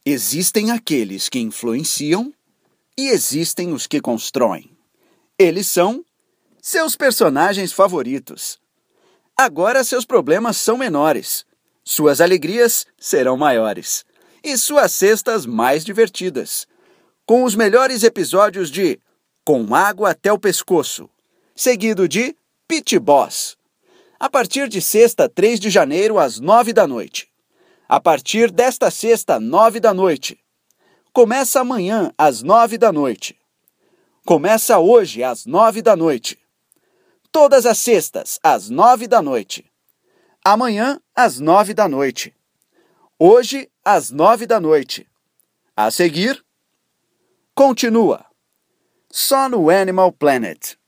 Existem aqueles que influenciam e existem os que constroem. Eles são seus personagens favoritos. Agora seus problemas são menores, suas alegrias serão maiores e suas cestas mais divertidas. Com os melhores episódios de Com Água até o Pescoço, seguido de Pit Boss. A partir de sexta, 3 de janeiro, às 9 da noite. A partir desta sexta, 9 da noite. Começa amanhã, às 9 da noite. Começa hoje, às 9 da noite. Todas as sextas, às 9 da noite. Amanhã, às 9 da noite. Hoje, às 9 da noite. A seguir, continua. Só no Animal Planet.